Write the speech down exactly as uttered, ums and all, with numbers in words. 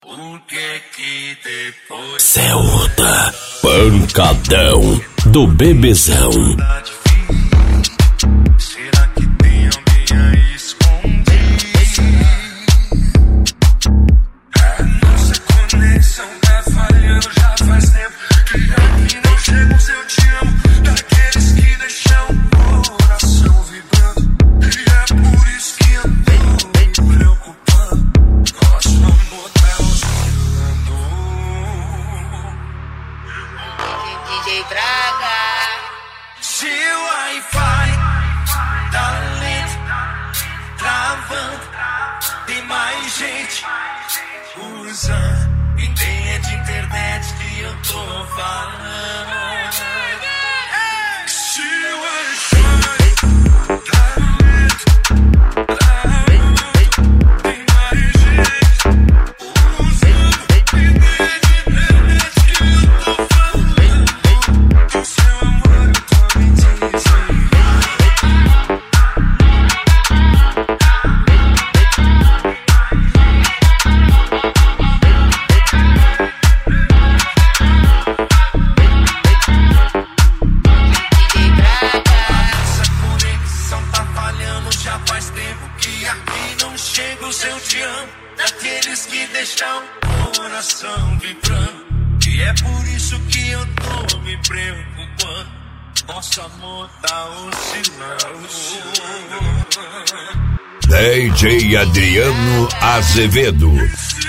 Celta, pancadão do bebezão. Será que tem alguém aí escondido? A nossa conexão tá falhando já faz tempo. E aqui não chega o seu te amo, daqueles que deixam o coração vibrando. E é por isso que eu tô me preocupando. Nosso amor tá oscilando. D J Braga. Se o Wi-Fi tá lento, travando, tem mais gente usando. E nem é de internet que eu tô falando. Se o Wi-Fi tá lento, travando, tem mais gente usando. E nem é de internet que eu tô falando. Que o seu amor eu tô me dizendo. Essa conexão tá falhando já faz tempo. Que aqui não chega o seu te amo, daqueles que deixam o coração vibrando. E é por isso que eu tô me preocupando. Nosso amor tá oscilando. D J Adriano Azevedo.